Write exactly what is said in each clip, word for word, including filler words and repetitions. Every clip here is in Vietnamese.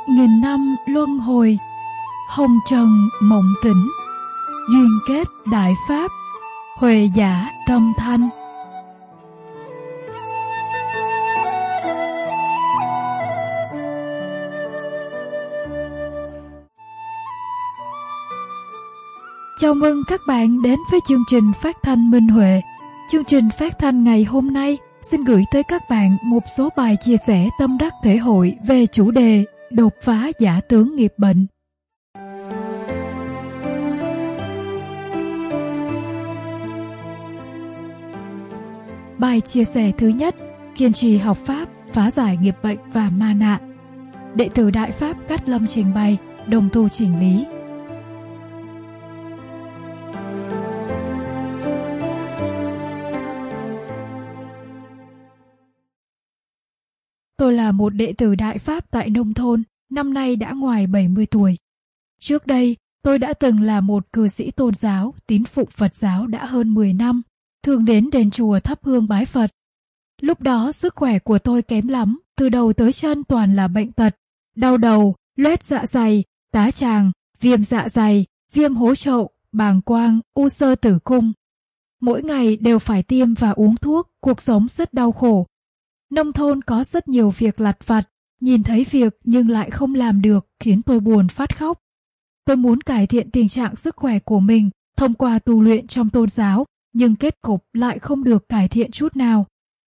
nghìn năm luân hồi, hồng trần mộng tỉnh, duyên kết đại pháp, huệ giả tâm thanh. Chào mừng các bạn đến với chương trình phát thanh Minh Huệ. Chương trình phát thanh ngày hôm nay xin gửi tới các bạn một số bài chia sẻ tâm đắc thể hội về chủ đề đột phá giả tướng nghiệp bệnh. Bài chia sẻ thứ nhất: kiên trì học Pháp, phá giải nghiệp bệnh và ma nạn. Đệ tử Đại Pháp Cát Lâm trình bày, đồng tu chỉnh lý. Tôi là một đệ tử Đại Pháp tại nông thôn, năm nay đã ngoài bảy mươi tuổi. Trước đây, tôi đã từng là một cư sĩ tôn giáo, tín phụng Phật giáo đã hơn mười năm, thường đến đền chùa thắp hương bái Phật. Lúc đó sức khỏe của tôi kém lắm, từ đầu tới chân toàn là bệnh tật, đau đầu, loét dạ dày, tá tràng, viêm dạ dày, viêm hố trậu, bàng quang, u xơ tử cung. Mỗi ngày đều phải tiêm và uống thuốc, cuộc sống rất đau khổ. Nông thôn có rất nhiều việc lặt vặt, nhìn thấy việc nhưng lại không làm được khiến tôi buồn phát khóc. Tôi muốn cải thiện tình trạng sức khỏe của mình thông qua tu luyện trong tôn giáo, nhưng kết cục lại không được cải thiện chút nào.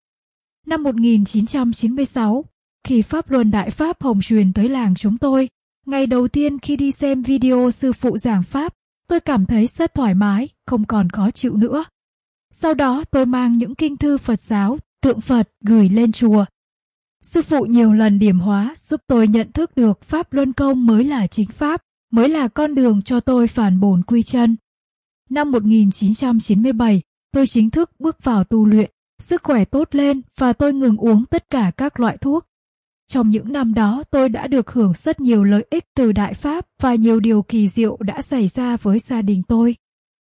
Năm một nghìn chín trăm chín mươi sáu, khi Pháp Luân Đại Pháp hồng truyền tới làng chúng tôi, ngày đầu tiên khi đi xem video sư phụ giảng Pháp, tôi cảm thấy rất thoải mái, không còn khó chịu nữa. Sau đó tôi mang những kinh thư Phật giáo, tượng Phật gửi lên chùa. Sư phụ nhiều lần điểm hóa giúp tôi nhận thức được Pháp Luân Công mới là chính Pháp, mới là con đường cho tôi phản bổn quy chân. Năm một nghìn chín trăm chín mươi bảy, tôi chính thức bước vào tu luyện, sức khỏe tốt lên và tôi ngừng uống tất cả các loại thuốc. Trong những năm đó tôi đã được hưởng rất nhiều lợi ích từ Đại Pháp và nhiều điều kỳ diệu đã xảy ra với gia đình tôi.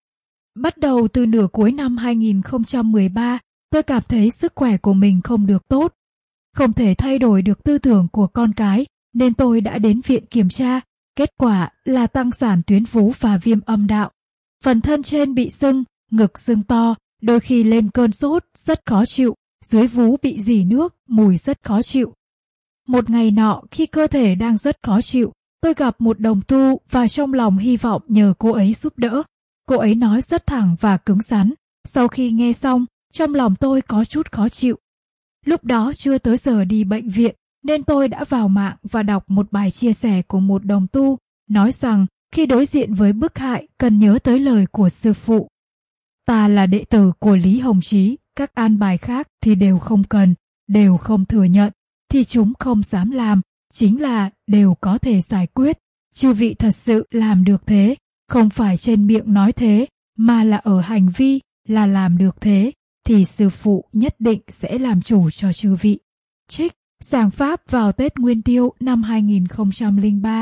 Bắt đầu từ nửa cuối năm hai nghìn không trăm mười ba, tôi cảm thấy sức khỏe của mình không được tốt. Không thể thay đổi được tư tưởng của con cái nên tôi đã đến viện kiểm tra. Kết quả là tăng sản tuyến vú và viêm âm đạo. Phần thân trên bị sưng, ngực sưng to, đôi khi lên cơn sốt, rất khó chịu. Dưới vú bị rỉ nước, mùi rất khó chịu. Một ngày nọ khi cơ thể đang rất khó chịu, tôi gặp một đồng tu và trong lòng hy vọng nhờ cô ấy giúp đỡ. Cô ấy nói rất thẳng và cứng rắn. Sau khi nghe xong, trong lòng tôi có chút khó chịu. Lúc đó chưa tới giờ đi bệnh viện, nên tôi đã vào mạng và đọc một bài chia sẻ của một đồng tu, nói rằng khi đối diện với bức hại cần nhớ tới lời của sư phụ. Ta là đệ tử của Lý Hồng Chí, các an bài khác thì đều không cần, đều không thừa nhận, thì chúng không dám làm, chính là đều có thể giải quyết. Chư vị thật sự làm được thế, không phải trên miệng nói thế, mà là ở hành vi, là làm được thế, thì sư phụ nhất định sẽ làm chủ cho chư vị. Trích giảng Pháp vào Tết Nguyên Tiêu năm hai nghìn không trăm lẻ ba.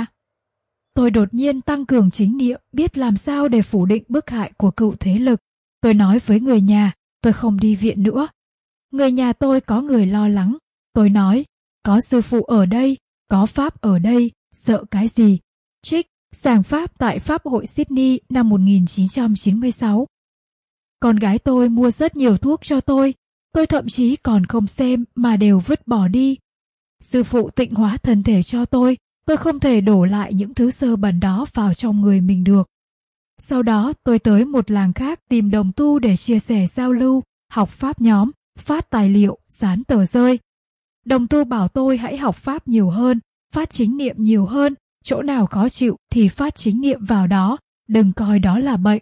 Tôi đột nhiên tăng cường chính niệm, biết làm sao để phủ định bức hại của cựu thế lực. Tôi nói với người nhà, tôi không đi viện nữa. Người nhà tôi có người lo lắng. Tôi nói, có sư phụ ở đây, có Pháp ở đây, sợ cái gì? Trích giảng Pháp tại Pháp hội Sydney năm một nghìn chín trăm chín mươi sáu. Con gái tôi mua rất nhiều thuốc cho tôi, tôi thậm chí còn không xem mà đều vứt bỏ đi. Sư phụ tịnh hóa thân thể cho tôi, tôi không thể đổ lại những thứ sơ bẩn đó vào trong người mình được. Sau đó tôi tới một làng khác tìm đồng tu để chia sẻ giao lưu, học Pháp nhóm, phát tài liệu, dán tờ rơi. Đồng tu bảo tôi hãy học Pháp nhiều hơn, phát chính niệm nhiều hơn, chỗ nào khó chịu thì phát chính niệm vào đó, đừng coi đó là bệnh.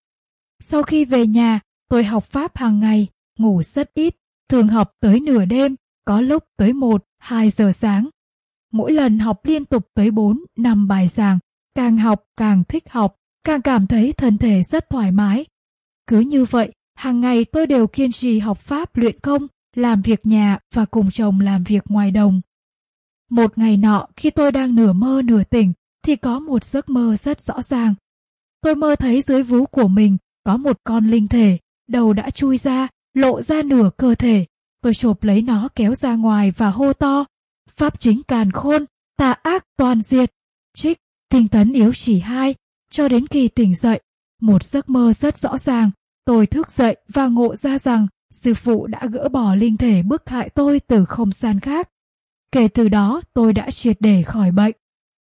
Sau khi về nhà, tôi học Pháp hàng ngày, ngủ rất ít, thường học tới nửa đêm, có lúc tới một, hai giờ sáng. Mỗi lần học liên tục tới bốn, năm bài giảng, càng học càng thích học, càng cảm thấy thân thể rất thoải mái. Cứ như vậy, hàng ngày tôi đều kiên trì học Pháp luyện công, làm việc nhà và cùng chồng làm việc ngoài đồng. Một ngày nọ khi tôi đang nửa mơ nửa tỉnh thì có một giấc mơ rất rõ ràng. Tôi mơ thấy dưới vú của mình có một con linh thể, đầu đã chui ra, lộ ra nửa cơ thể. Tôi chộp lấy nó kéo ra ngoài và hô to, Pháp chính càn khôn, tà ác toàn diệt. Trích, tinh tấn yếu chỉ hai, cho đến khi tỉnh dậy. Một giấc mơ rất rõ ràng, tôi thức dậy và ngộ ra rằng sư phụ đã gỡ bỏ linh thể bức hại tôi từ không gian khác. Kể từ đó tôi đã triệt để khỏi bệnh.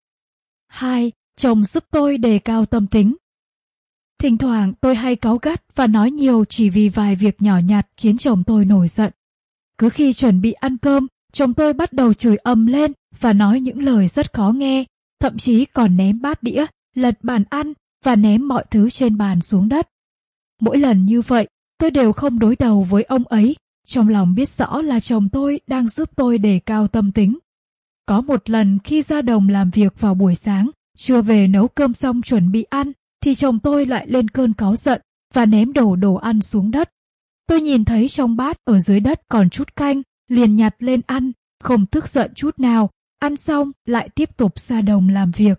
hai. Chồng giúp tôi đề cao tâm tính. Thỉnh thoảng tôi hay cáu gắt và nói nhiều chỉ vì vài việc nhỏ nhặt khiến chồng tôi nổi giận. Cứ khi chuẩn bị ăn cơm, chồng tôi bắt đầu chửi ầm lên và nói những lời rất khó nghe, thậm chí còn ném bát đĩa, lật bàn ăn và ném mọi thứ trên bàn xuống đất. Mỗi lần như vậy, tôi đều không đối đầu với ông ấy, trong lòng biết rõ là chồng tôi đang giúp tôi đề cao tâm tính. Có một lần khi ra đồng làm việc vào buổi sáng, trưa về nấu cơm xong chuẩn bị ăn, thì chồng tôi lại lên cơn cáu giận và ném đổ đồ ăn xuống đất. Tôi nhìn thấy trong bát ở dưới đất còn chút canh, liền nhặt lên ăn, không tức giận chút nào, ăn xong lại tiếp tục ra đồng làm việc.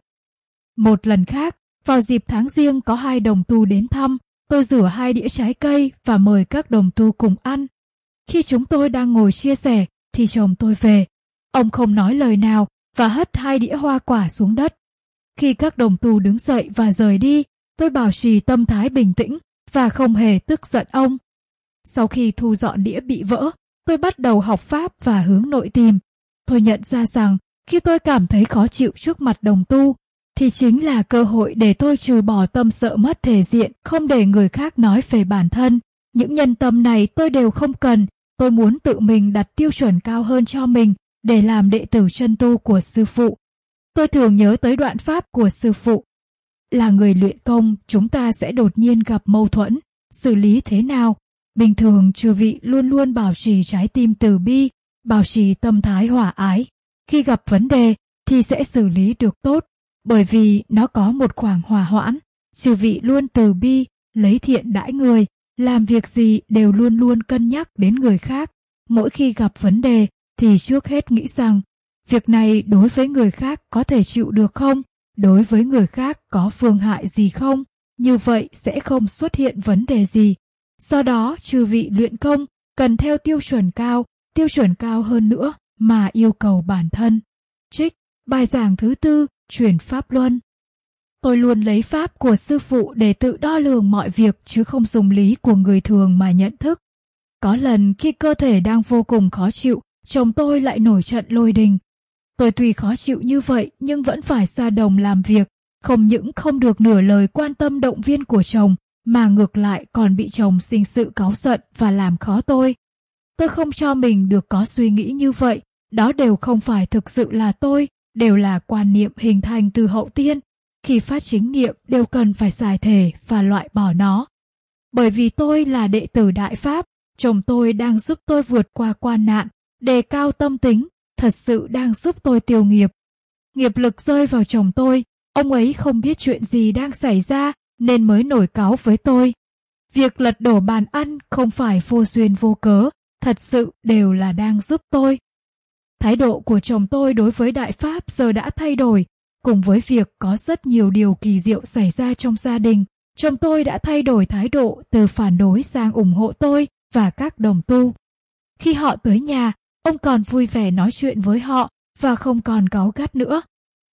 Một lần khác, vào dịp tháng Giêng có hai đồng tu đến thăm, tôi rửa hai đĩa trái cây và mời các đồng tu cùng ăn. Khi chúng tôi đang ngồi chia sẻ thì chồng tôi về. Ông không nói lời nào và hất hai đĩa hoa quả xuống đất. Khi các đồng tu đứng dậy và rời đi, tôi bảo trì tâm thái bình tĩnh và không hề tức giận ông. Sau khi thu dọn đĩa bị vỡ, tôi bắt đầu học pháp và hướng nội tìm. Tôi nhận ra rằng khi tôi cảm thấy khó chịu trước mặt đồng tu, thì chính là cơ hội để tôi trừ bỏ tâm sợ mất thể diện, không để người khác nói về bản thân. Những nhân tâm này tôi đều không cần, tôi muốn tự mình đặt tiêu chuẩn cao hơn cho mình để làm đệ tử chân tu của sư phụ. Tôi thường nhớ tới đoạn pháp của sư phụ. Là người luyện công, chúng ta sẽ đột nhiên gặp mâu thuẫn, xử lý thế nào? Bình thường chư vị luôn luôn bảo trì trái tim từ bi, bảo trì tâm thái hòa ái. Khi gặp vấn đề thì sẽ xử lý được tốt, bởi vì nó có một khoảng hòa hoãn. Chư vị luôn từ bi, lấy thiện đãi người, làm việc gì đều luôn luôn cân nhắc đến người khác. Mỗi khi gặp vấn đề thì trước hết nghĩ rằng việc này đối với người khác có thể chịu được không? Đối với người khác có phương hại gì không? Như vậy sẽ không xuất hiện vấn đề gì. Do đó, chư vị luyện công cần theo tiêu chuẩn cao, tiêu chuẩn cao hơn nữa mà yêu cầu bản thân. Trích, bài giảng thứ tư, truyền pháp luân. Tôi luôn lấy pháp của sư phụ để tự đo lường mọi việc chứ không dùng lý của người thường mà nhận thức. Có lần khi cơ thể đang vô cùng khó chịu, chồng tôi lại nổi trận lôi đình. Tôi tuy khó chịu như vậy nhưng vẫn phải ra đồng làm việc, không những không được nửa lời quan tâm động viên của chồng, mà ngược lại còn bị chồng sinh sự cáu giận và làm khó tôi. Tôi không cho mình được có suy nghĩ như vậy, đó đều không phải thực sự là tôi, đều là quan niệm hình thành từ hậu tiên. Khi phát chính niệm đều cần phải giải thể và loại bỏ nó. Bởi vì tôi là đệ tử Đại Pháp, chồng tôi đang giúp tôi vượt qua quan nạn, đề cao tâm tính, thật sự đang giúp tôi tiêu nghiệp. Nghiệp lực rơi vào chồng tôi, ông ấy không biết chuyện gì đang xảy ra nên mới nổi cáu với tôi. Việc lật đổ bàn ăn không phải vô duyên vô cớ, thật sự đều là đang giúp tôi. Thái độ của chồng tôi đối với Đại Pháp giờ đã thay đổi. Cùng với việc có rất nhiều điều kỳ diệu xảy ra trong gia đình, chồng tôi đã thay đổi thái độ từ phản đối sang ủng hộ tôi và các đồng tu. Khi họ tới nhà, ông còn vui vẻ nói chuyện với họ và không còn cáu gắt nữa.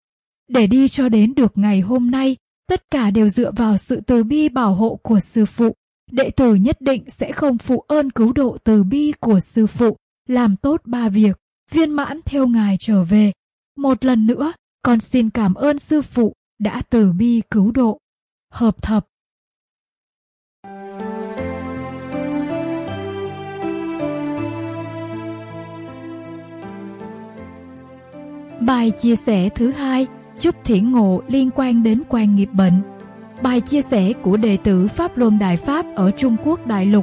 Để đi cho đến được ngày hôm nay, tất cả đều dựa vào sự từ bi bảo hộ của sư phụ. Đệ tử nhất định sẽ không phụ ơn cứu độ từ bi của sư phụ, làm tốt ba việc, viên mãn theo ngài trở về. Một lần nữa, con xin cảm ơn sư phụ đã từ bi cứu độ. Hợp thập. Bài chia sẻ thứ hai, chúc thiện ngộ liên quan đến quan nghiệp bệnh. Bài chia sẻ của đệ tử Pháp Luân Đại Pháp ở Trung Quốc Đại Lục.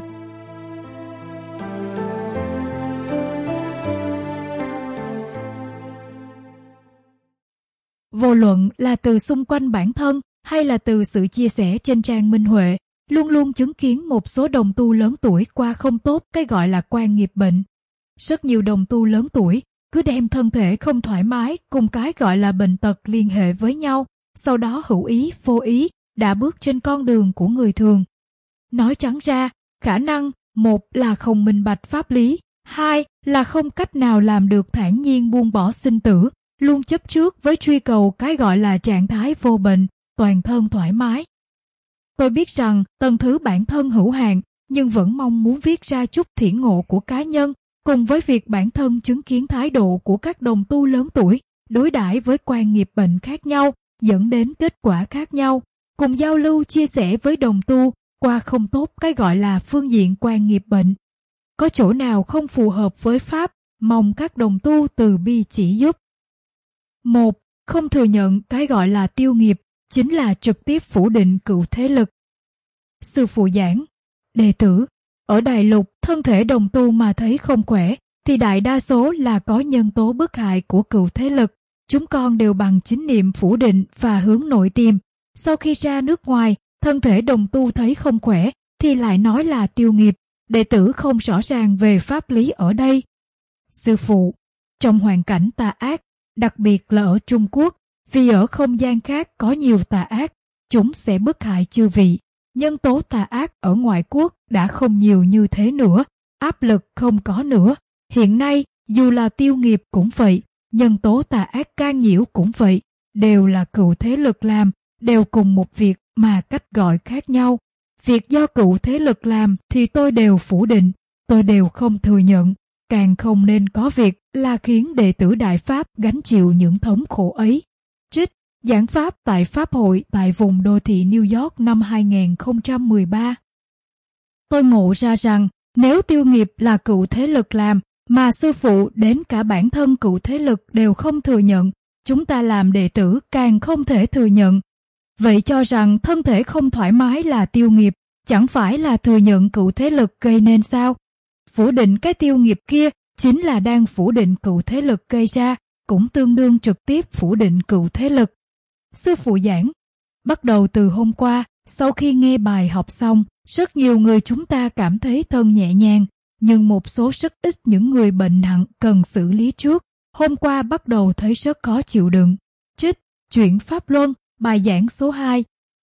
Vô luận là từ xung quanh bản thân hay là từ sự chia sẻ trên trang Minh Huệ, luôn luôn chứng kiến một số đồng tu lớn tuổi qua không tốt cái gọi là quan nghiệp bệnh. Rất nhiều đồng tu lớn tuổi cứ đem thân thể không thoải mái cùng cái gọi là bệnh tật liên hệ với nhau, sau đó hữu ý, vô ý đã bước trên con đường của người thường. Nói trắng ra, khả năng một là không minh bạch pháp lý, hai là không cách nào làm được thản nhiên buông bỏ sinh tử, luôn chấp trước với truy cầu cái gọi là trạng thái vô bệnh, toàn thân thoải mái. Tôi biết rằng tầng thứ bản thân hữu hạn, nhưng vẫn mong muốn viết ra chút thiển ngộ của cá nhân, cùng với việc bản thân chứng kiến thái độ của các đồng tu lớn tuổi, đối đãi với quan nghiệp bệnh khác nhau, dẫn đến kết quả khác nhau, cùng giao lưu chia sẻ với đồng tu qua không tốt cái gọi là phương diện quan nghiệp bệnh. Có chỗ nào không phù hợp với Pháp, mong các đồng tu từ bi chỉ giúp. Một. Không thừa nhận cái gọi là tiêu nghiệp, chính là trực tiếp phủ định cựu thế lực. Sư phụ giảng, đệ tử, ở Đại Lục, thân thể đồng tu mà thấy không khỏe, thì đại đa số là có nhân tố bức hại của cựu thế lực. Chúng con đều bằng chính niệm phủ định và hướng nội tìm. Sau khi ra nước ngoài, thân thể đồng tu thấy không khỏe, thì lại nói là tiêu nghiệp. Đệ tử không rõ ràng về pháp lý ở đây. Sư phụ, trong hoàn cảnh tà ác, đặc biệt là ở Trung Quốc, vì ở không gian khác có nhiều tà ác, chúng sẽ bức hại chư vị. Nhân tố tà ác ở ngoại quốc đã không nhiều như thế nữa, áp lực không có nữa. Hiện nay, dù là tiêu nghiệp cũng vậy, nhân tố tà ác can nhiễu cũng vậy, đều là cựu thế lực làm, đều cùng một việc mà cách gọi khác nhau. Việc do cựu thế lực làm thì tôi đều phủ định, tôi đều không thừa nhận, càng không nên có việc là khiến đệ tử Đại Pháp gánh chịu những thống khổ ấy. Trích giảng pháp tại Pháp hội tại vùng đô thị New York năm hai nghìn không trăm mười ba. Tôi ngộ ra rằng nếu tiêu nghiệp là cựu thế lực làm, mà sư phụ đến cả bản thân cựu thế lực đều không thừa nhận, chúng ta làm đệ tử càng không thể thừa nhận. Vậy cho rằng thân thể không thoải mái là tiêu nghiệp, chẳng phải là thừa nhận cựu thế lực gây nên sao? Phủ định cái tiêu nghiệp kia chính là đang phủ định cựu thế lực gây ra, cũng tương đương trực tiếp phủ định cựu thế lực. Sư phụ giảng, bắt đầu từ hôm qua, sau khi nghe bài học xong, rất nhiều người chúng ta cảm thấy thân nhẹ nhàng, nhưng một số rất ít những người bệnh nặng cần xử lý trước. Hôm qua bắt đầu thấy rất khó chịu đựng. Trích Chuyển Pháp Luân, bài giảng số hai.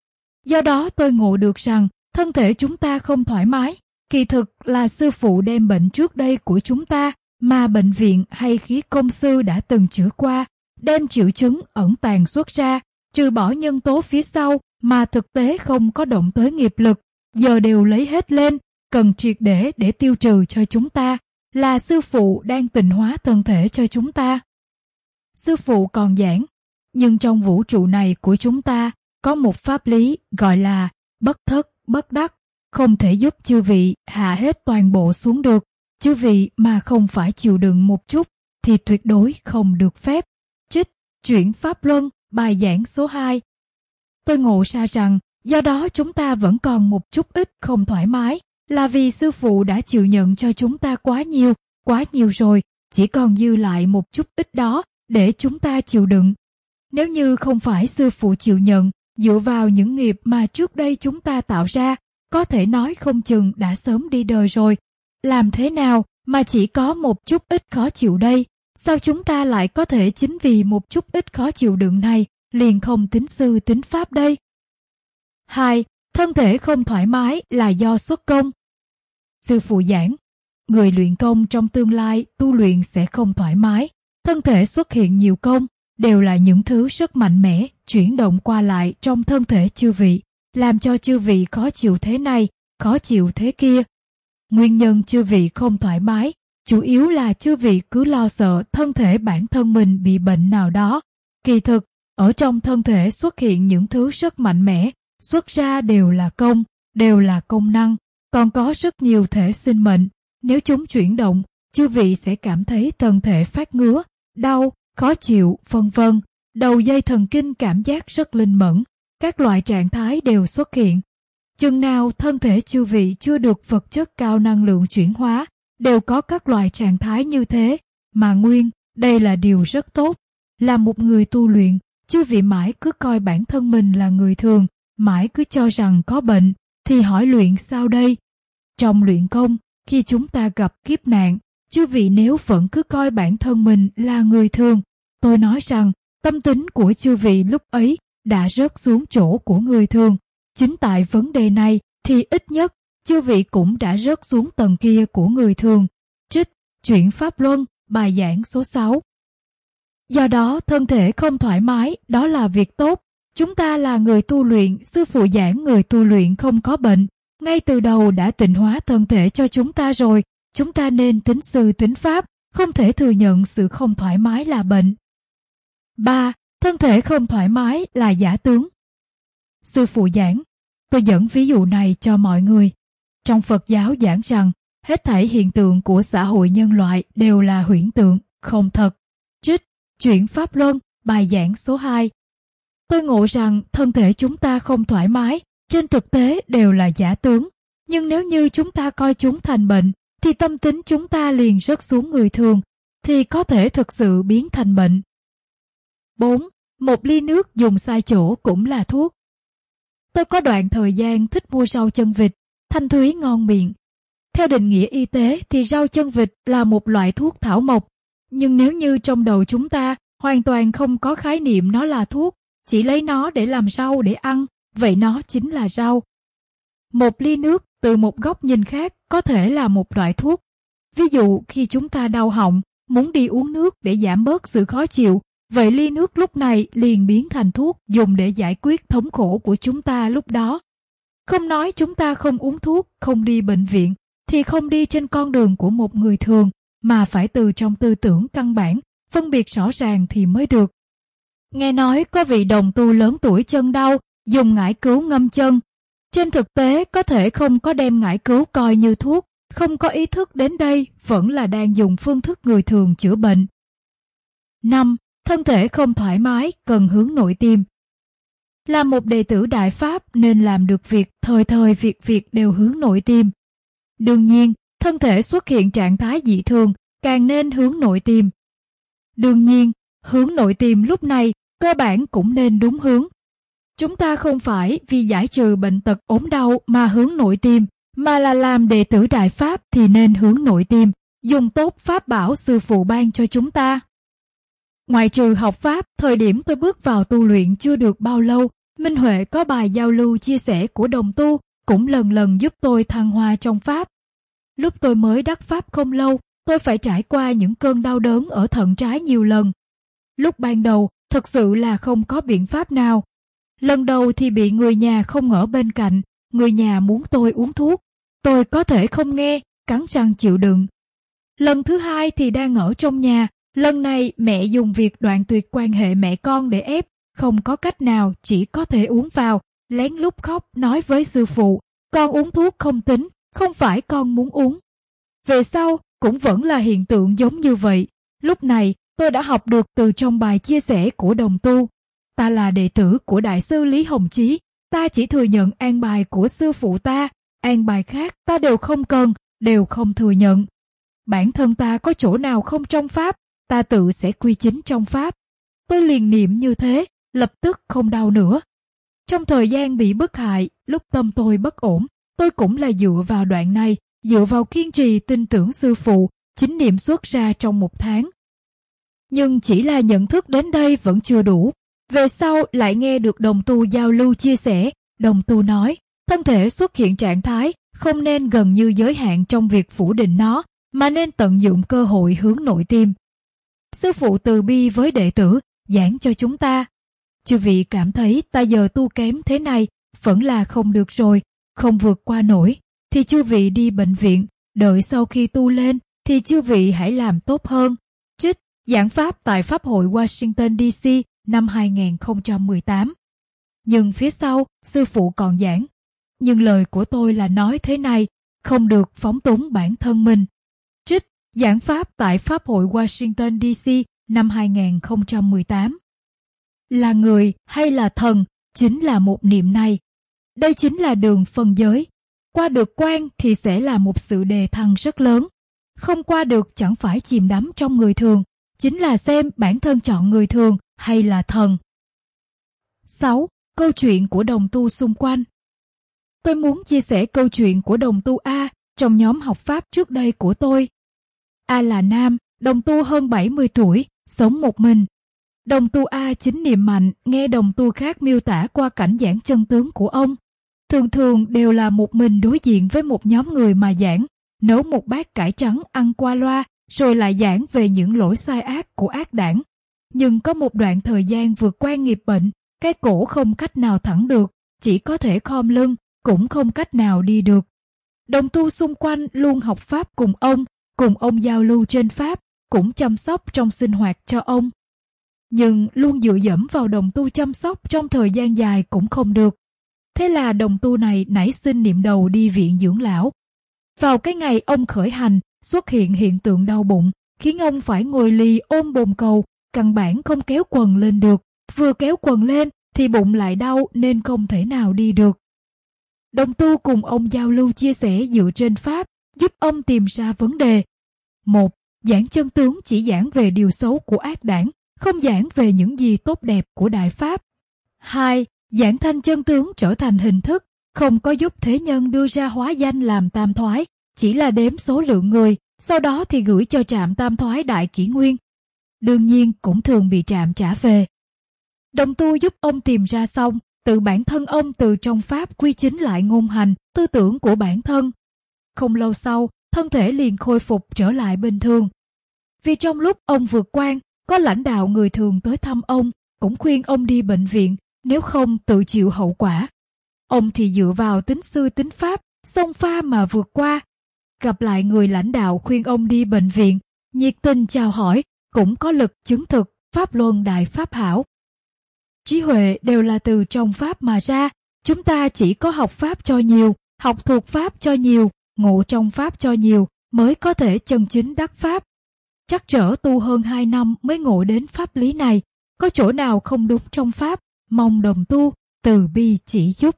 Do đó tôi ngộ được rằng thân thể chúng ta không thoải mái, kỳ thực là sư phụ đem bệnh trước đây của chúng ta mà bệnh viện hay khí công sư đã từng chữa qua, đem triệu chứng ẩn tàng xuất ra, trừ bỏ nhân tố phía sau mà thực tế không có động tới nghiệp lực, giờ đều lấy hết lên, cần triệt để để tiêu trừ cho chúng ta, là sư phụ đang tịnh hóa thân thể cho chúng ta. Sư phụ còn giảng, nhưng trong vũ trụ này của chúng ta có một pháp lý gọi là bất thất bất đắc, không thể giúp chư vị hạ hết toàn bộ xuống được. Chư vị mà không phải chịu đựng một chút thì tuyệt đối không được phép. Trích Chuyển Pháp Luân, bài giảng số hai. Tôi ngộ ra rằng do đó chúng ta vẫn còn một chút ít không thoải mái, là vì sư phụ đã chịu nhận cho chúng ta quá nhiều, quá nhiều rồi, chỉ còn dư lại một chút ít đó để chúng ta chịu đựng. Nếu như không phải sư phụ chịu nhận, dựa vào những nghiệp mà trước đây chúng ta tạo ra, có thể nói không chừng đã sớm đi đời rồi. Làm thế nào mà chỉ có một chút ít khó chịu đây? Sao chúng ta lại có thể chính vì một chút ít khó chịu đựng này liền không tính sư tính pháp đây? Hai. Thân thể không thoải mái là do xuất công. Sư phụ giảng, người luyện công trong tương lai tu luyện sẽ không thoải mái. Thân thể xuất hiện nhiều công, đều là những thứ rất mạnh mẽ, chuyển động qua lại trong thân thể chư vị, làm cho chư vị khó chịu thế này, khó chịu thế kia. Nguyên nhân chư vị không thoải mái, chủ yếu là chư vị cứ lo sợ thân thể bản thân mình bị bệnh nào đó. Kỳ thực, ở trong thân thể xuất hiện những thứ rất mạnh mẽ, xuất ra đều là công, đều là công năng, còn có rất nhiều thể sinh mệnh. Nếu chúng chuyển động, chư vị sẽ cảm thấy thân thể phát ngứa, đau, khó chịu, vân vân. Đầu dây thần kinh cảm giác rất linh mẫn, các loại trạng thái đều xuất hiện. Chừng nào thân thể chư vị chưa được vật chất cao năng lượng chuyển hóa, đều có các loại trạng thái như thế, mà nguyên, đây là điều rất tốt. Là một người tu luyện, chư vị mãi cứ coi bản thân mình là người thường, mãi cứ cho rằng có bệnh, thì hỏi luyện sao đây? Trong luyện công, khi chúng ta gặp kiếp nạn, chư vị nếu vẫn cứ coi bản thân mình là người thường, tôi nói rằng tâm tính của chư vị lúc ấy đã rớt xuống chỗ của người thường. Chính tại vấn đề này thì ít nhất chư vị cũng đã rớt xuống tầng kia của người thường. Trích Chuyển Pháp Luân, bài giảng số sáu. Do đó, thân thể không thoải mái, đó là việc tốt. Chúng ta là người tu luyện, sư phụ giảng người tu luyện không có bệnh. Ngay từ đầu đã tịnh hóa thân thể cho chúng ta rồi, chúng ta nên tín sư tín pháp, không thể thừa nhận sự không thoải mái là bệnh. ba. Thân thể không thoải mái là giả tướng. Sư phụ giảng, tôi dẫn ví dụ này cho mọi người. Trong Phật giáo giảng rằng, hết thảy hiện tượng của xã hội nhân loại đều là huyễn tượng, không thật. Trích, Chuyển Pháp Luân, bài giảng số hai. Tôi ngộ rằng thân thể chúng ta không thoải mái, trên thực tế đều là giả tướng. Nhưng nếu như chúng ta coi chúng thành bệnh, thì tâm tính chúng ta liền rớt xuống người thường, thì có thể thực sự biến thành bệnh. bốn. Một ly nước dùng sai chỗ cũng là thuốc. Tôi có đoạn thời gian thích mua rau chân vịt, thanh thúy ngon miệng. Theo định nghĩa y tế thì rau chân vịt là một loại thuốc thảo mộc, nhưng nếu như trong đầu chúng ta hoàn toàn không có khái niệm nó là thuốc, chỉ lấy nó để làm rau để ăn, vậy nó chính là rau. Một ly nước từ một góc nhìn khác có thể là một loại thuốc. Ví dụ khi chúng ta đau họng, muốn đi uống nước để giảm bớt sự khó chịu, vậy ly nước lúc này liền biến thành thuốc dùng để giải quyết thống khổ của chúng ta lúc đó. Không nói chúng ta không uống thuốc, không đi bệnh viện, thì không đi trên con đường của một người thường, mà phải từ trong tư tưởng căn bản, phân biệt rõ ràng thì mới được. Nghe nói có vị đồng tu lớn tuổi chân đau, dùng ngải cứu ngâm chân. Trên thực tế có thể không có đem ngải cứu coi như thuốc, không có ý thức đến đây vẫn là đang dùng phương thức người thường chữa bệnh. năm. Thân thể không thoải mái, cần hướng nội tim. Là một đệ tử Đại Pháp nên làm được việc thời thời việc việc đều hướng nội tim. Đương nhiên, thân thể xuất hiện trạng thái dị thường, càng nên hướng nội tim. Đương nhiên, hướng nội tim lúc này cơ bản cũng nên đúng hướng. Chúng ta không phải vì giải trừ bệnh tật ốm đau mà hướng nội tim, mà là làm đệ tử Đại Pháp thì nên hướng nội tim, dùng tốt pháp bảo sư phụ ban cho chúng ta. Ngoại trừ học Pháp, thời điểm tôi bước vào tu luyện chưa được bao lâu, Minh Huệ có bài giao lưu chia sẻ của đồng tu, cũng lần lần giúp tôi thăng hoa trong Pháp. Lúc tôi mới đắc Pháp không lâu, tôi phải trải qua những cơn đau đớn ở thận trái nhiều lần. Lúc ban đầu, thật sự là không có biện pháp nào. Lần đầu thì bị người nhà không ở bên cạnh, người nhà muốn tôi uống thuốc. Tôi có thể không nghe, cắn răng chịu đựng. Lần thứ hai thì đang ở trong nhà, lần này mẹ dùng việc đoạn tuyệt quan hệ mẹ con để ép, không có cách nào chỉ có thể uống vào, lén lút khóc nói với sư phụ, con uống thuốc không tính, không phải con muốn uống. Về sau cũng vẫn là hiện tượng giống như vậy. Lúc này tôi đã học được từ trong bài chia sẻ của đồng tu. Ta là đệ tử của Đại sư Lý Hồng Chí, ta chỉ thừa nhận an bài của sư phụ ta, an bài khác ta đều không cần, đều không thừa nhận. Bản thân ta có chỗ nào không trong Pháp, ta tự sẽ quy chính trong Pháp. Tôi liền niệm như thế, lập tức không đau nữa. Trong thời gian bị bức hại, lúc tâm tôi bất ổn, tôi cũng là dựa vào đoạn này, dựa vào kiên trì tin tưởng sư phụ, chính niệm xuất ra trong một tháng. Nhưng chỉ là nhận thức đến đây vẫn chưa đủ. Về sau lại nghe được đồng tu giao lưu chia sẻ, đồng tu nói, thân thể xuất hiện trạng thái, không nên gần như giới hạn trong việc phủ định nó, mà nên tận dụng cơ hội hướng nội tim. Sư phụ từ bi với đệ tử, giảng cho chúng ta. Chư vị cảm thấy ta giờ tu kém thế này, vẫn là không được rồi, không vượt qua nổi, thì chư vị đi bệnh viện, đợi sau khi tu lên, thì chư vị hãy làm tốt hơn. Trích, giảng pháp tại Pháp hội Washington đê xê năm hai nghìn không trăm mười tám. Nhưng phía sau, sư phụ còn giảng. Nhưng lời của tôi là nói thế này, không được phóng túng bản thân mình. Trích, giảng pháp tại Pháp hội Washington đê xê năm hai nghìn không trăm mười tám. Là người hay là thần, chính là một niệm này. Đây chính là đường phân giới. Qua được quan thì sẽ là một sự đề thăng rất lớn. Không qua được chẳng phải chìm đắm trong người thường, chính là xem bản thân chọn người thường hay là thần. sáu. Câu chuyện của đồng tu xung quanh. Tôi muốn chia sẻ câu chuyện của đồng tu A trong nhóm học Pháp trước đây của tôi. A là nam, đồng tu hơn bảy mươi tuổi, sống một mình. Đồng tu A chính niệm mạnh, nghe đồng tu khác miêu tả qua cảnh giảng chân tướng của ông. Thường thường đều là một mình đối diện với một nhóm người mà giảng, nấu một bát cải trắng ăn qua loa, rồi lại giảng về những lỗi sai ác của ác đảng. nhưng có một đoạn thời gian vượt qua nghiệp bệnh, cái cổ không cách nào thẳng được, chỉ có thể khom lưng, cũng không cách nào đi được. Đồng tu xung quanh luôn học Pháp cùng ông, cùng ông giao lưu trên Pháp, cũng chăm sóc trong sinh hoạt cho ông. Nhưng luôn dựa dẫm vào đồng tu chăm sóc trong thời gian dài cũng không được. Thế là đồng tu này nảy sinh niệm đầu đi viện dưỡng lão. Vào cái ngày ông khởi hành, xuất hiện hiện tượng đau bụng, khiến ông phải ngồi lì ôm bồn cầu, căn bản không kéo quần lên được. Vừa kéo quần lên thì bụng lại đau nên không thể nào đi được. Đồng tu cùng ông giao lưu chia sẻ dựa trên Pháp, giúp ông tìm ra vấn đề. Một, giảng chân tướng chỉ giảng về điều xấu của ác đảng, không giảng về những gì tốt đẹp của Đại Pháp. Hai, giảng thanh chân tướng trở thành hình thức, không có giúp thế nhân đưa ra hóa danh làm tam thoái, chỉ là đếm số lượng người, sau đó thì gửi cho trạm tam thoái Đại Kỷ Nguyên. Đương nhiên cũng thường bị trạm trả về. Đồng tu giúp ông tìm ra xong, tự bản thân ông từ trong Pháp quy chính lại ngôn hành, tư tưởng của bản thân. Không lâu sau, thân thể liền khôi phục trở lại bình thường. Vì trong lúc ông vượt quan, có lãnh đạo người thường tới thăm ông, cũng khuyên ông đi bệnh viện, nếu không tự chịu hậu quả. Ông thì dựa vào tính sư tính Pháp, xông pha mà vượt qua. Gặp lại người lãnh đạo khuyên ông đi bệnh viện, nhiệt tình chào hỏi, cũng có lực chứng thực Pháp Luân Đại Pháp hảo. Trí huệ đều là từ trong Pháp mà ra, chúng ta chỉ có học Pháp cho nhiều, học thuộc Pháp cho nhiều, ngộ trong Pháp cho nhiều, mới có thể chân chính đắc Pháp. Trắc trở tu hơn hai năm mới ngộ đến pháp lý này, có chỗ nào không đúng trong Pháp, mong đồng tu, từ bi chỉ giúp.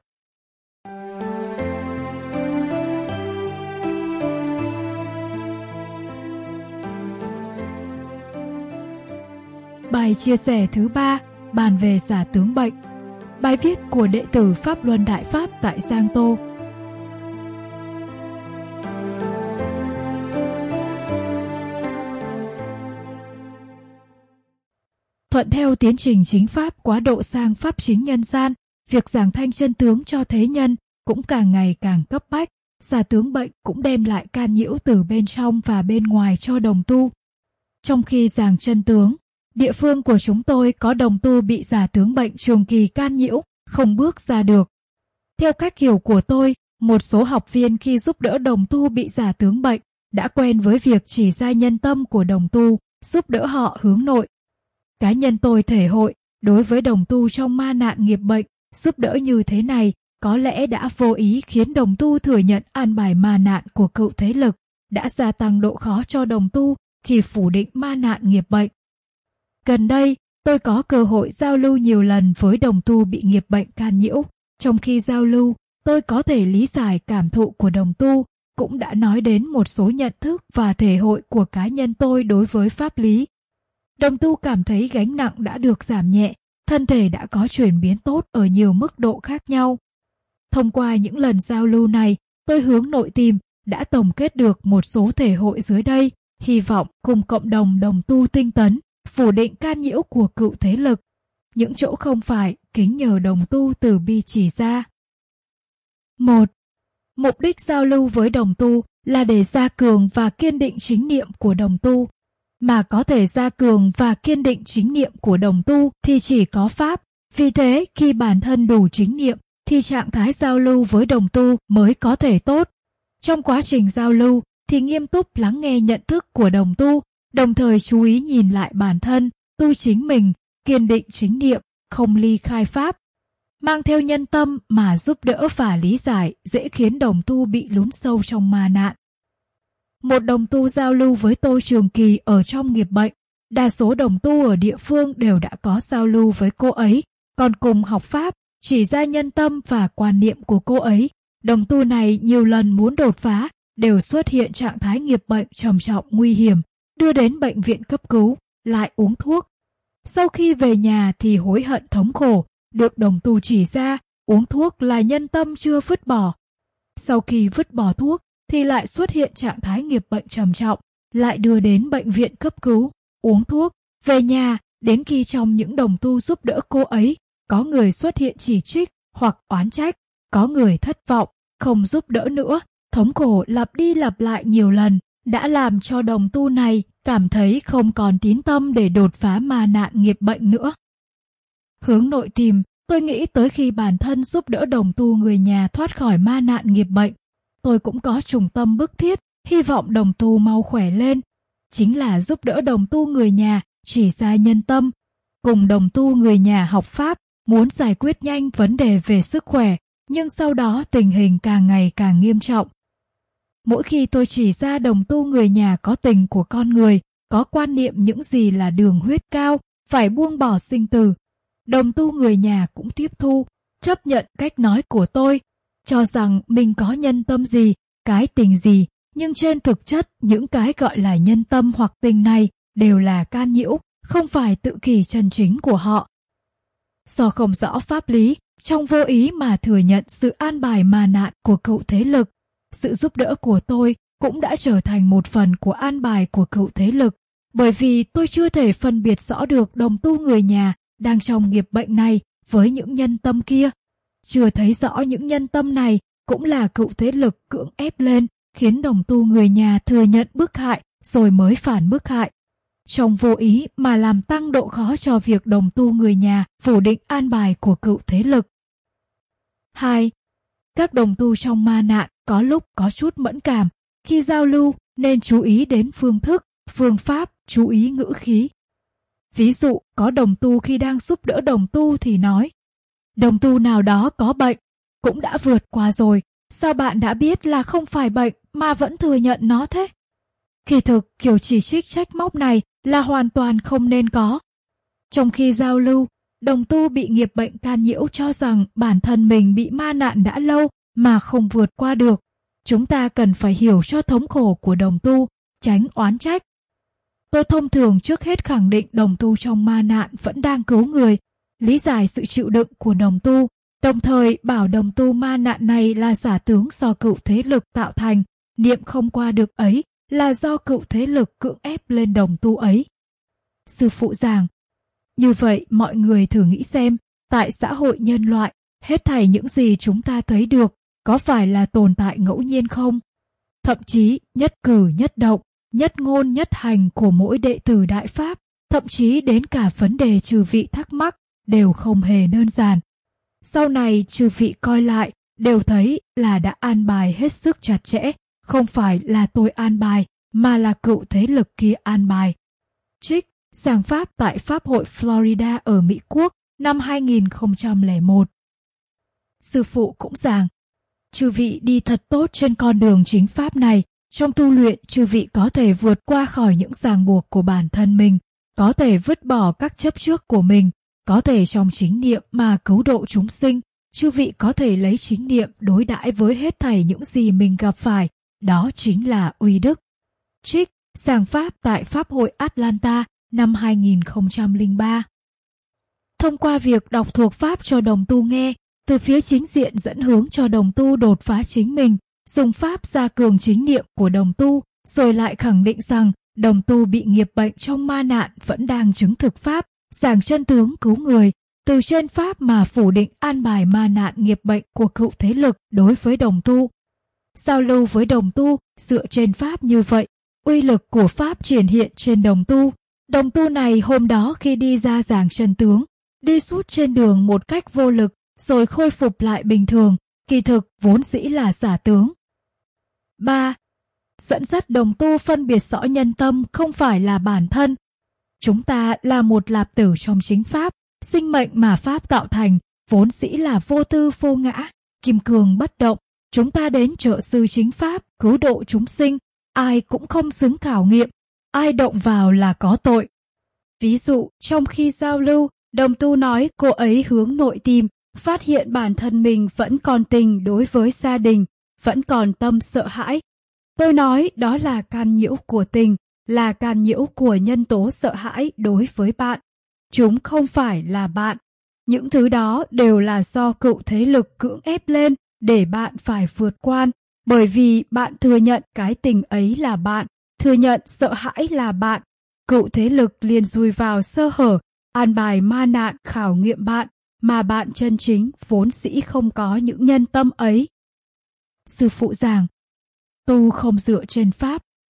Bài chia sẻ thứ ba, bàn về giả tướng bệnh. Bài viết của đệ tử Pháp Luân Đại Pháp tại Giang Tô. Thuận theo tiến trình chính Pháp quá độ sang Pháp chính nhân gian, việc giảng thanh chân tướng cho thế nhân cũng càng ngày càng cấp bách. Giả tướng bệnh cũng đem lại can nhiễu từ bên trong và bên ngoài cho đồng tu. Trong khi giảng chân tướng, địa phương của chúng tôi có đồng tu bị giả tướng bệnh trường kỳ can nhiễu, không bước ra được. Theo cách hiểu của tôi, một số học viên khi giúp đỡ đồng tu bị giả tướng bệnh đã quen với việc chỉ ra nhân tâm của đồng tu, giúp đỡ họ hướng nội. Cá nhân tôi thể hội, đối với đồng tu trong ma nạn nghiệp bệnh, giúp đỡ như thế này có lẽ đã vô ý khiến đồng tu thừa nhận an bài ma nạn của cựu thế lực, đã gia tăng độ khó cho đồng tu khi phủ định ma nạn nghiệp bệnh. Gần đây, tôi có cơ hội giao lưu nhiều lần với đồng tu bị nghiệp bệnh can nhiễu. Trong khi giao lưu, tôi có thể lý giải cảm thụ của đồng tu, cũng đã nói đến một số nhận thức và thể hội của cá nhân tôi đối với pháp lý. Đồng tu cảm thấy gánh nặng đã được giảm nhẹ, thân thể đã có chuyển biến tốt ở nhiều mức độ khác nhau. Thông qua những lần giao lưu này, tôi hướng nội tìm, đã tổng kết được một số thể hội dưới đây, hy vọng cùng cộng đồng đồng tu tinh tấn, phủ định can nhiễu của cựu thế lực. Những chỗ không phải, kính nhờ đồng tu từ bi chỉ ra. một. Mục đích giao lưu với đồng tu là để gia cường và kiên định chính niệm của đồng tu. Mà có thể gia cường và kiên định chính niệm của đồng tu thì chỉ có Pháp. Vì thế, khi bản thân đủ chính niệm thì trạng thái giao lưu với đồng tu mới có thể tốt. Trong quá trình giao lưu thì nghiêm túc lắng nghe nhận thức của đồng tu, đồng thời chú ý nhìn lại bản thân, tu chính mình, kiên định chính niệm, không ly khai Pháp. Mang theo nhân tâm mà giúp đỡ và lý giải dễ khiến đồng tu bị lún sâu trong ma nạn. Một đồng tu giao lưu với tôi trường kỳ ở trong nghiệp bệnh. Đa số đồng tu ở địa phương đều đã có giao lưu với cô ấy, còn cùng học Pháp, chỉ ra nhân tâm và quan niệm của cô ấy. Đồng tu này nhiều lần muốn đột phá, đều xuất hiện trạng thái nghiệp bệnh trầm trọng nguy hiểm, đưa đến bệnh viện cấp cứu, lại uống thuốc. Sau khi về nhà thì hối hận thống khổ, được đồng tu chỉ ra, uống thuốc là nhân tâm chưa vứt bỏ. Sau khi vứt bỏ thuốc, thì lại xuất hiện trạng thái nghiệp bệnh trầm trọng, lại đưa đến bệnh viện cấp cứu, uống thuốc, về nhà, đến khi trong những đồng tu giúp đỡ cô ấy, có người xuất hiện chỉ trích hoặc oán trách, có người thất vọng, không giúp đỡ nữa, thống khổ lặp đi lặp lại nhiều lần, đã làm cho đồng tu này cảm thấy không còn tín tâm để đột phá ma nạn nghiệp bệnh nữa. Hướng nội tìm, tôi nghĩ tới khi bản thân giúp đỡ đồng tu người nhà thoát khỏi ma nạn nghiệp bệnh, tôi cũng có trùng tâm bức thiết, hy vọng đồng tu mau khỏe lên. Chính là giúp đỡ đồng tu người nhà chỉ ra nhân tâm, cùng đồng tu người nhà học Pháp, muốn giải quyết nhanh vấn đề về sức khỏe, nhưng sau đó tình hình càng ngày càng nghiêm trọng. Mỗi khi tôi chỉ ra đồng tu người nhà có tình của con người, có quan niệm những gì là đường huyết cao, phải buông bỏ sinh tử, đồng tu người nhà cũng tiếp thu, chấp nhận cách nói của tôi, cho rằng mình có nhân tâm gì, cái tình gì, nhưng trên thực chất những cái gọi là nhân tâm hoặc tình này đều là can nhiễu, không phải tự kỷ chân chính của họ. Do không rõ pháp lý, trong vô ý mà thừa nhận sự an bài ma nạn của cựu thế lực, sự giúp đỡ của tôi cũng đã trở thành một phần của an bài của cựu thế lực, bởi vì tôi chưa thể phân biệt rõ được đồng tu người nhà đang trong nghiệp bệnh này với những nhân tâm kia. Chưa thấy rõ những nhân tâm này cũng là cựu thế lực cưỡng ép lên, khiến đồng tu người nhà thừa nhận bức hại rồi mới phản bức hại. Trong vô ý mà làm tăng độ khó cho việc đồng tu người nhà phủ định an bài của cựu thế lực. hai. Các đồng tu trong ma nạn có lúc có chút mẫn cảm, khi giao lưu nên chú ý đến phương thức, phương pháp, chú ý ngữ khí. Ví dụ, có đồng tu khi đang giúp đỡ đồng tu thì nói: đồng tu nào đó có bệnh, cũng đã vượt qua rồi, sao bạn đã biết là không phải bệnh mà vẫn thừa nhận nó thế? Kỳ thực, kiểu chỉ trích trách móc này là hoàn toàn không nên có. Trong khi giao lưu, đồng tu bị nghiệp bệnh can nhiễu cho rằng bản thân mình bị ma nạn đã lâu mà không vượt qua được. Chúng ta cần phải hiểu cho thống khổ của đồng tu, tránh oán trách. Tôi thông thường trước hết khẳng định đồng tu trong ma nạn vẫn đang cứu người, lý giải sự chịu đựng của đồng tu, đồng thời bảo đồng tu ma nạn này là giả tướng do cựu thế lực tạo thành, niệm không qua được ấy là do cựu thế lực cưỡng ép lên đồng tu ấy. Sư phụ giảng: như vậy mọi người thử nghĩ xem, tại xã hội nhân loại, hết thảy những gì chúng ta thấy được có phải là tồn tại ngẫu nhiên không? Thậm chí nhất cử nhất động, nhất ngôn nhất hành của mỗi đệ tử Đại Pháp, thậm chí đến cả vấn đề chư vị thắc mắc, đều không hề đơn giản. Sau này chư vị coi lại, đều thấy là đã an bài hết sức chặt chẽ, không phải là tôi an bài, mà là cựu thế lực kia an bài. Trích giảng pháp tại Pháp hội Florida ở Mỹ Quốc năm hai nghìn không trăm lẻ một. Sư phụ cũng giảng: chư vị đi thật tốt trên con đường chính pháp này, trong tu luyện chư vị có thể vượt qua khỏi những ràng buộc của bản thân mình, có thể vứt bỏ các chấp trước của mình, có thể trong chính niệm mà cứu độ chúng sinh, chư vị có thể lấy chính niệm đối đãi với hết thảy những gì mình gặp phải, đó chính là uy đức. Trích giảng pháp tại Pháp hội Atlanta năm hai nghìn không trăm lẻ ba. Thông qua việc đọc thuộc pháp cho đồng tu nghe, từ phía chính diện dẫn hướng cho đồng tu đột phá chính mình, dùng pháp gia cường chính niệm của đồng tu, rồi lại khẳng định rằng đồng tu bị nghiệp bệnh trong ma nạn vẫn đang chứng thực pháp, giảng chân tướng cứu người, từ trên pháp mà phủ định an bài ma nạn nghiệp bệnh của cựu thế lực đối với đồng tu. Giao lưu với đồng tu dựa trên pháp như vậy, uy lực của pháp triển hiện trên đồng tu. Đồng tu này hôm đó khi đi ra giảng chân tướng, đi suốt trên đường một cách vô lực, rồi khôi phục lại bình thường, kỳ thực vốn dĩ là giả tướng. ba. Dẫn dắt đồng tu phân biệt rõ nhân tâm không phải là bản thân. Chúng ta là một lạp tử trong chính pháp, sinh mệnh mà pháp tạo thành, vốn dĩ là vô tư vô ngã, kim cương bất động. Chúng ta đến trợ sư chính pháp, cứu độ chúng sinh, ai cũng không xứng khảo nghiệm, ai động vào là có tội. Ví dụ, trong khi giao lưu, đồng tu nói cô ấy hướng nội tìm, phát hiện bản thân mình vẫn còn tình đối với gia đình, vẫn còn tâm sợ hãi. Tôi nói đó là can nhiễu của tình, là can nhiễu của nhân tố sợ hãi đối với bạn. Chúng không phải là bạn. Những thứ đó đều là do cựu thế lực cưỡng ép lên để bạn phải vượt qua, bởi vì bạn thừa nhận cái tình ấy là bạn, thừa nhận sợ hãi là bạn. Cựu thế lực liền dùi vào sơ hở, an bài ma nạn khảo nghiệm bạn, mà bạn chân chính vốn dĩ không có những nhân tâm ấy. Sư phụ giảng: tu không dựa trên pháp,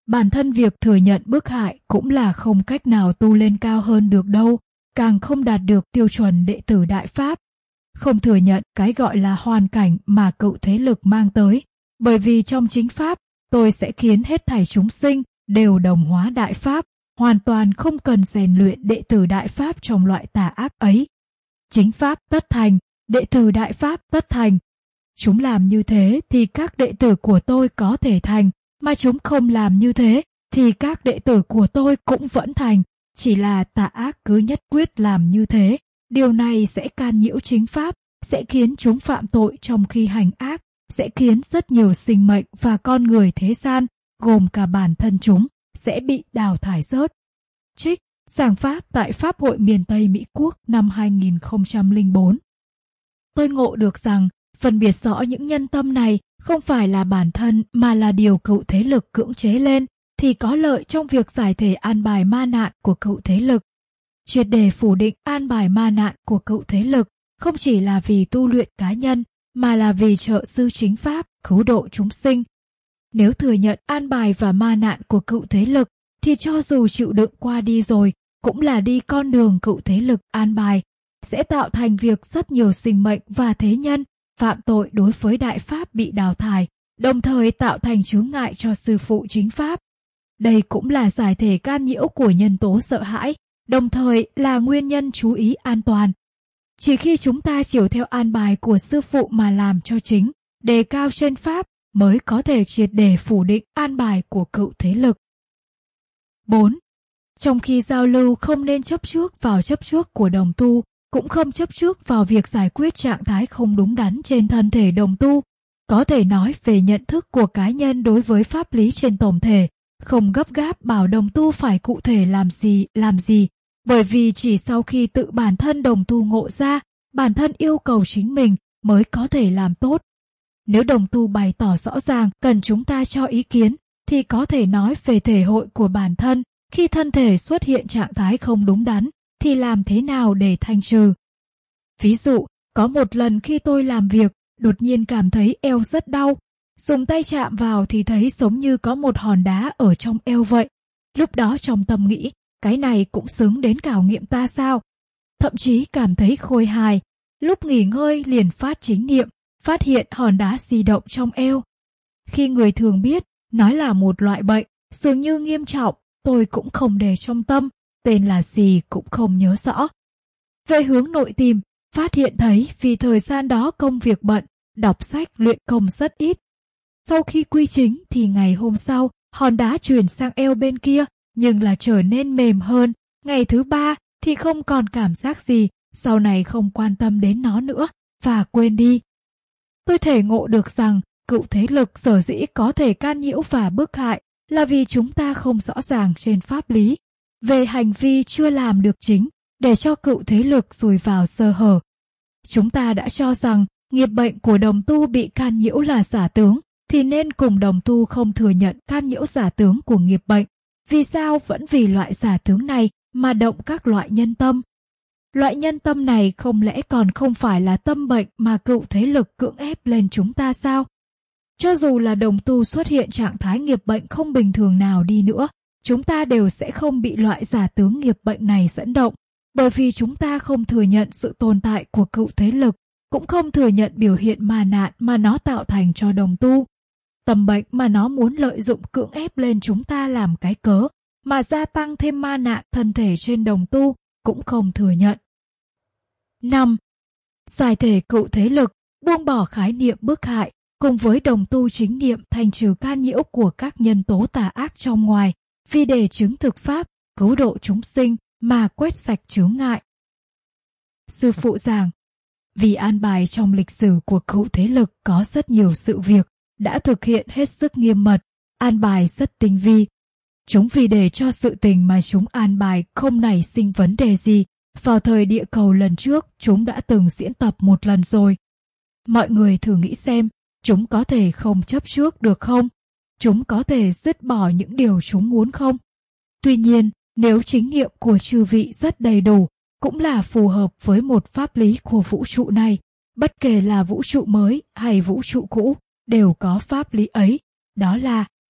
Bản thân việc thừa nhận bức hại cũng là không cách nào tu lên cao hơn được đâu, càng không đạt được tiêu chuẩn đệ tử Đại Pháp. Không thừa nhận cái gọi là hoàn cảnh mà cựu thế lực mang tới, bởi vì trong chính Pháp, tôi sẽ khiến hết thảy chúng sinh đều đồng hóa Đại Pháp, hoàn toàn không cần rèn luyện đệ tử Đại Pháp trong loại tà ác ấy. Chính Pháp tất thành, đệ tử Đại Pháp tất thành. Chúng làm như thế thì các đệ tử của tôi có thể thành, mà chúng không làm như thế thì các đệ tử của tôi cũng vẫn thành. Chỉ là tà ác cứ nhất quyết làm như thế, điều này sẽ can nhiễu chính Pháp, sẽ khiến chúng phạm tội trong khi hành ác, sẽ khiến rất nhiều sinh mệnh và con người thế gian, gồm cả bản thân chúng, sẽ bị đào thải rớt. Trích, giảng Pháp tại Pháp hội miền Tây Mỹ Quốc năm hai nghìn không trăm lẻ bốn. Tôi ngộ được rằng, phân biệt rõ những nhân tâm này không phải là bản thân mà là điều cựu thế lực cưỡng chế lên, thì có lợi trong việc giải thể an bài ma nạn của cựu thế lực. Triệt để phủ định an bài ma nạn của cựu thế lực không chỉ là vì tu luyện cá nhân, mà là vì trợ sư chính Pháp, cứu độ chúng sinh. Nếu thừa nhận an bài và ma nạn của cựu thế lực, thì cho dù chịu đựng qua đi rồi, cũng là đi con đường cựu thế lực an bài, sẽ tạo thành việc rất nhiều sinh mệnh và thế nhân phạm tội đối với Đại Pháp bị đào thải, đồng thời tạo thành chướng ngại cho sư phụ chính Pháp. Đây cũng là giải thể can nhiễu của nhân tố sợ hãi, đồng thời là nguyên nhân chú ý an toàn. Chỉ khi chúng ta chiều theo an bài của sư phụ mà làm cho chính, đề cao trên Pháp, mới có thể triệt để phủ định an bài của cựu thế lực. bốn. Trong khi giao lưu không nên chấp trước vào chấp trước của đồng tu, cũng không chấp trước vào việc giải quyết trạng thái không đúng đắn trên thân thể đồng tu. Có thể nói về nhận thức của cá nhân đối với pháp lý trên tổng thể, không gấp gáp bảo đồng tu phải cụ thể làm gì, làm gì, bởi vì chỉ sau khi tự bản thân đồng tu ngộ ra, bản thân yêu cầu chính mình mới có thể làm tốt. Nếu đồng tu bày tỏ rõ ràng cần chúng ta cho ý kiến, thì có thể nói về thể hội của bản thân, khi thân thể xuất hiện trạng thái không đúng đắn, thì làm thế nào để thanh trừ. Ví dụ, có một lần khi tôi làm việc, đột nhiên cảm thấy eo rất đau, dùng tay chạm vào thì thấy giống như có một hòn đá ở trong eo vậy. Lúc đó trong tâm nghĩ, cái này cũng xứng đến khảo nghiệm ta sao? Thậm chí cảm thấy khôi hài, lúc nghỉ ngơi liền phát chính niệm, phát hiện hòn đá di động trong eo. Khi người thường biết, nói là một loại bệnh, dường như nghiêm trọng, tôi cũng không để trong tâm, tên là gì cũng không nhớ rõ. Về hướng nội tìm, phát hiện thấy vì thời gian đó công việc bận, đọc sách luyện công rất ít. Sau khi quy chính thì ngày hôm sau, hòn đá chuyển sang eo bên kia, nhưng là trở nên mềm hơn. Ngày thứ ba thì không còn cảm giác gì, sau này không quan tâm đến nó nữa, và quên đi. Tôi thể ngộ được rằng, cựu thế lực sở dĩ có thể can nhiễu và bức hại, là vì chúng ta không rõ ràng trên pháp lý, về hành vi chưa làm được chính, để cho cựu thế lực dùi vào sơ hở. Chúng ta đã cho rằng, nghiệp bệnh của đồng tu bị can nhiễu là giả tướng, thì nên cùng đồng tu không thừa nhận can nhiễu giả tướng của nghiệp bệnh. Vì sao vẫn vì loại giả tướng này mà động các loại nhân tâm? Loại nhân tâm này không lẽ còn không phải là tâm bệnh mà cựu thế lực cưỡng ép lên chúng ta sao? Cho dù là đồng tu xuất hiện trạng thái nghiệp bệnh không bình thường nào đi nữa, chúng ta đều sẽ không bị loại giả tướng nghiệp bệnh này dẫn động, bởi vì chúng ta không thừa nhận sự tồn tại của cựu thế lực, cũng không thừa nhận biểu hiện ma nạn mà nó tạo thành cho đồng tu. Tâm bệnh mà nó muốn lợi dụng cưỡng ép lên chúng ta làm cái cớ, mà gia tăng thêm ma nạn thân thể trên đồng tu, cũng không thừa nhận. năm. Giải thể cựu thế lực, buông bỏ khái niệm bức hại, cùng với đồng tu chính niệm thanh trừ can nhiễu của các nhân tố tà ác trong ngoài, vì để chứng thực pháp, cứu độ chúng sinh mà quét sạch chướng ngại. Sư phụ giảng, vì an bài trong lịch sử của cựu thế lực có rất nhiều sự việc đã thực hiện hết sức nghiêm mật, an bài rất tinh vi. Chúng vì để cho sự tình mà chúng an bài không nảy sinh vấn đề gì, vào thời địa cầu lần trước chúng đã từng diễn tập một lần rồi. Mọi người thử nghĩ xem, chúng có thể không chấp trước được không? Chúng có thể dứt bỏ những điều chúng muốn không? Tuy nhiên, nếu chính niệm của chư vị rất đầy đủ, cũng là phù hợp với một pháp lý của vũ trụ này, bất kể là vũ trụ mới hay vũ trụ cũ, đều có pháp lý ấy, đó là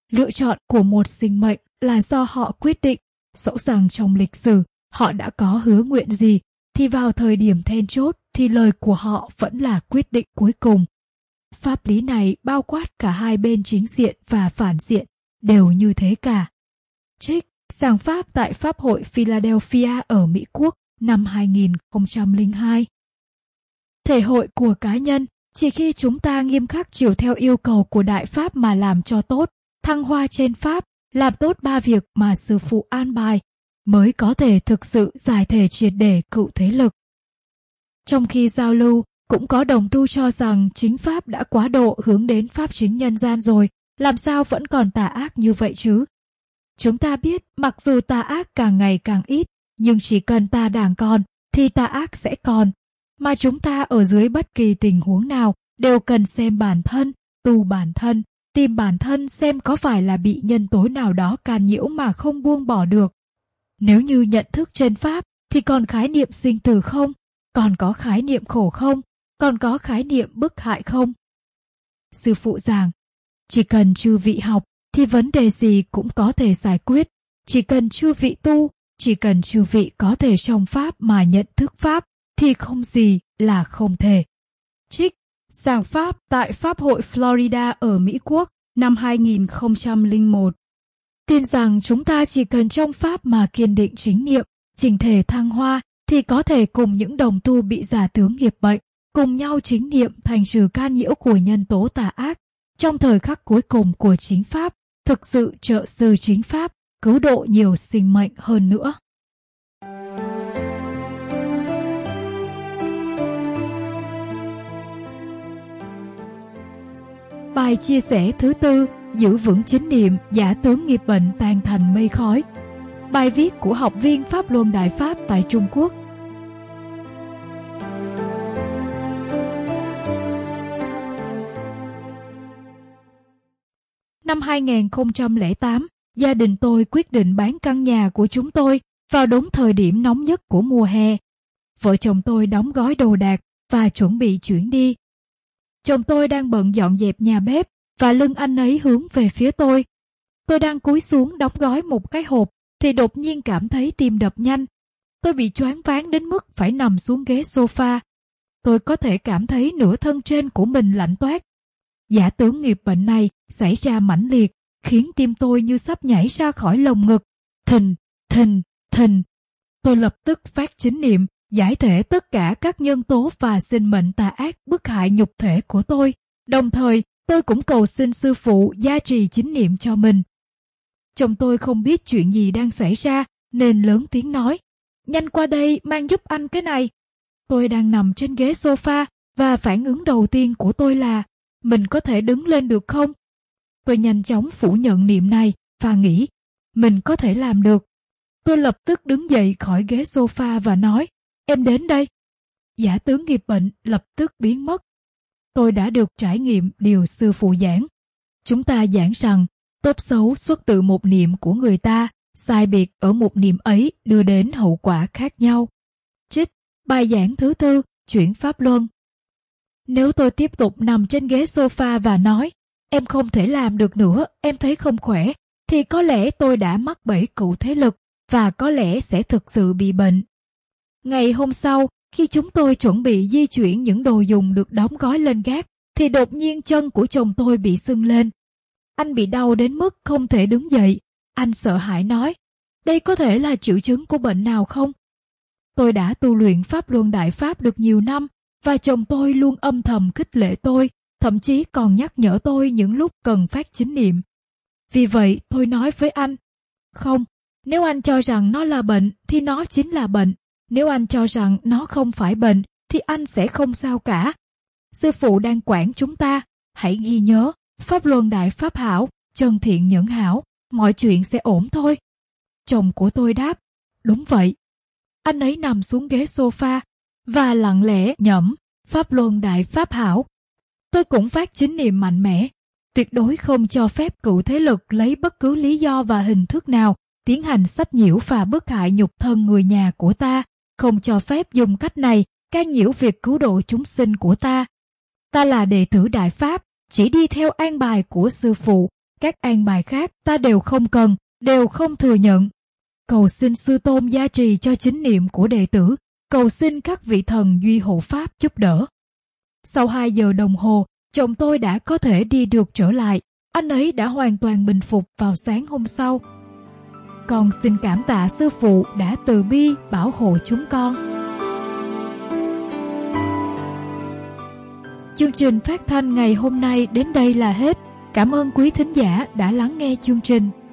Lựa chọn của một sinh mệnh là do họ quyết định, dẫu rằng trong lịch sử họ đã có hứa nguyện gì, thì vào thời điểm then chốt thì lời của họ vẫn là quyết định cuối cùng. Pháp lý này bao quát cả hai bên chính diện và phản diện, đều như thế cả. Trích giảng pháp tại Pháp hội Philadelphia ở Mỹ Quốc năm hai nghìn không trăm lẻ hai. Thể hội của cá nhân, chỉ khi chúng ta nghiêm khắc chiều theo yêu cầu của Đại Pháp mà làm cho tốt, thăng hoa trên Pháp, làm tốt ba việc mà sư phụ an bài, mới có thể thực sự giải thể triệt để cựu thế lực. Trong khi giao lưu, cũng có đồng tu cho rằng chính Pháp đã quá độ hướng đến Pháp chính nhân gian rồi, làm sao vẫn còn tà ác như vậy chứ? Chúng ta biết mặc dù tà ác càng ngày càng ít, nhưng chỉ cần tà đảng còn thì tà ác sẽ còn. Mà chúng ta ở dưới bất kỳ tình huống nào đều cần xem bản thân, tu bản thân, tìm bản thân xem có phải là bị nhân tố nào đó can nhiễu mà không buông bỏ được. Nếu như nhận thức trên Pháp thì còn khái niệm sinh tử không? Còn có khái niệm khổ không? Còn có khái niệm bức hại không? Sư phụ giảng, chỉ cần chư vị học thì vấn đề gì cũng có thể giải quyết. Chỉ cần chư vị tu, chỉ cần chư vị có thể trong Pháp mà nhận thức Pháp thì không gì là không thể. Trích giảng pháp tại Pháp hội Florida ở Mỹ Quốc năm hai nghìn không trăm lẻ một. Tin rằng chúng ta chỉ cần trong Pháp mà kiên định chính niệm, chỉnh thể thăng hoa thì có thể cùng những đồng tu bị giả tướng nghiệp bệnh, cùng nhau chính niệm thành trừ can nhiễu của nhân tố tà ác. Trong thời khắc cuối cùng của chính Pháp, thực sự trợ sư chính Pháp, cứu độ nhiều sinh mệnh hơn nữa. Bài chia sẻ thứ tư, giữ vững chính niệm, giả tướng nghiệp bệnh tan thành mây khói. Bài viết của học viên Pháp Luân Đại Pháp tại Trung Quốc. Năm hai nghìn không trăm lẻ tám, gia đình tôi quyết định bán căn nhà của chúng tôi vào đúng thời điểm nóng nhất của mùa hè. Vợ chồng tôi đóng gói đồ đạc và chuẩn bị chuyển đi. Chồng tôi đang bận dọn dẹp nhà bếp và lưng anh ấy hướng về phía tôi. Tôi đang cúi xuống đóng gói một cái hộp thì đột nhiên cảm thấy tim đập nhanh. Tôi bị choáng váng đến mức phải nằm xuống ghế sofa. Tôi có thể cảm thấy nửa thân trên của mình lạnh toát. Giả tướng nghiệp bệnh này xảy ra mãnh liệt, khiến tim tôi như sắp nhảy ra khỏi lồng ngực. Thình, thình, thình. Tôi lập tức phát chính niệm, giải thể tất cả các nhân tố và sinh mệnh tà ác bức hại nhục thể của tôi. Đồng thời, tôi cũng cầu xin sư phụ gia trì chính niệm cho mình. Chồng tôi không biết chuyện gì đang xảy ra, nên lớn tiếng nói, nhanh qua đây mang giúp anh cái này. Tôi đang nằm trên ghế sofa và phản ứng đầu tiên của tôi là, mình có thể đứng lên được không? Tôi nhanh chóng phủ nhận niệm này và nghĩ, mình có thể làm được. Tôi lập tức đứng dậy khỏi ghế sofa và nói, em đến đây. Giả tướng nghiệp bệnh lập tức biến mất. Tôi đã được trải nghiệm điều sư phụ giảng. Chúng ta giảng rằng, tốt xấu xuất từ một niệm của người ta, sai biệt ở một niệm ấy đưa đến hậu quả khác nhau. Trích bài giảng thứ tư, chuyển pháp luân. Nếu tôi tiếp tục nằm trên ghế sofa và nói, em không thể làm được nữa, em thấy không khỏe, thì có lẽ tôi đã mắc bẫy cựu thế lực và có lẽ sẽ thực sự bị bệnh. Ngày hôm sau, khi chúng tôi chuẩn bị di chuyển những đồ dùng được đóng gói lên gác, thì đột nhiên chân của chồng tôi bị sưng lên. Anh bị đau đến mức không thể đứng dậy. Anh sợ hãi nói, đây có thể là triệu chứng của bệnh nào không? Tôi đã tu luyện Pháp Luân Đại Pháp được nhiều năm, và chồng tôi luôn âm thầm khích lệ tôi, thậm chí còn nhắc nhở tôi những lúc cần phát chính niệm. Vì vậy tôi nói với anh, không, nếu anh cho rằng nó là bệnh thì nó chính là bệnh. Nếu anh cho rằng nó không phải bệnh thì anh sẽ không sao cả. Sư phụ đang quản chúng ta, hãy ghi nhớ, Pháp Luân Đại Pháp hảo, chân thiện nhẫn hảo, mọi chuyện sẽ ổn thôi. Chồng của tôi đáp, đúng vậy. Anh ấy nằm xuống ghế sofa và lặng lẽ nhẩm, Pháp Luân Đại Pháp hảo. Tôi cũng phát chính niệm mạnh mẽ, tuyệt đối không cho phép cựu thế lực lấy bất cứ lý do và hình thức nào tiến hành sách nhiễu và bức hại nhục thân người nhà của ta, không cho phép dùng cách này can nhiễu việc cứu độ chúng sinh của ta. Ta là đệ tử Đại Pháp, chỉ đi theo an bài của sư phụ, Các an bài khác ta đều không cần, đều không thừa nhận. Cầu xin sư tôn gia trì cho chính niệm của đệ tử, cầu xin các vị thần duy hộ pháp giúp đỡ. Sau hai giờ đồng hồ, chồng tôi đã có thể đi được trở lại. Anh ấy đã hoàn toàn bình phục vào sáng hôm sau. Con xin cảm tạ sư phụ đã từ bi bảo hộ chúng con. Chương trình phát thanh ngày hôm nay đến đây là hết. Cảm ơn quý thính giả đã lắng nghe chương trình.